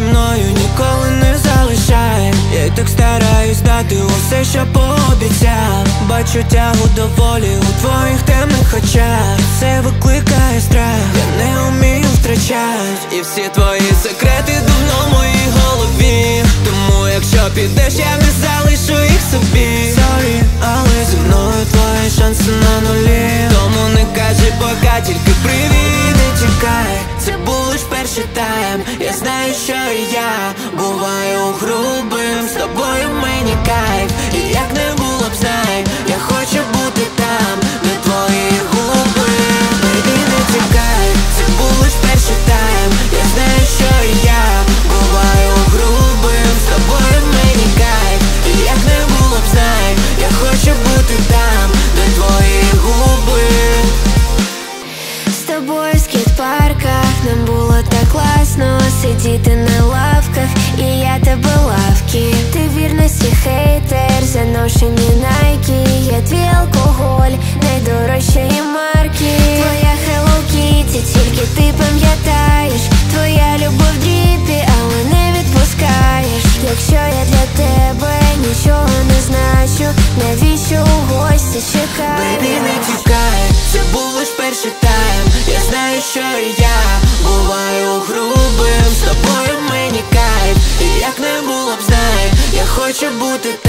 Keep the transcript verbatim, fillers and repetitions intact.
мною ніколи не залишай. Я й так стараюсь дати усе, що пообіцяв. Бачу тягу до волі у твоїх темних очах. Це викликає страх, я не вмію втрачать. І всі твої секрети давно в моїй голові. Тому якщо підеш, я не залишу їх собі. Sorry, але зі мною твої шанси на нулі. Тому не кажи пока, тільки привіт, не тікай. Це був лиш перший тайм. Я знаю, що і я буваю грубим. З тобою мені кайф, і як не було б, знай, я хочу бути там, де твої губи. Baby, не тікай, це був лиш перший тайм. Я знаю, що і я буваю грубим. З тобою мені кайф, і як не було б, знай, я хочу бути там, де твої губи. З тобою в скейт-парках нам було так класно сидіти на лавках, і я тебе лавки. Ти вірності хейтер, заношені найки. Я твій алкоголь, найдорожчої марки. Твоя Hello Kitty, тільки ти пам'ятаєш. Твоя любов в дріпі, але не відпускаєш. Якщо я для тебе нічого не значу, навіщо у гості чекаєш? Baby, не тікай, це був лиш перший тайм. Я знаю, що і я буваю грубим. З тобою мені кайф, і як не було б, знай, я хочу бути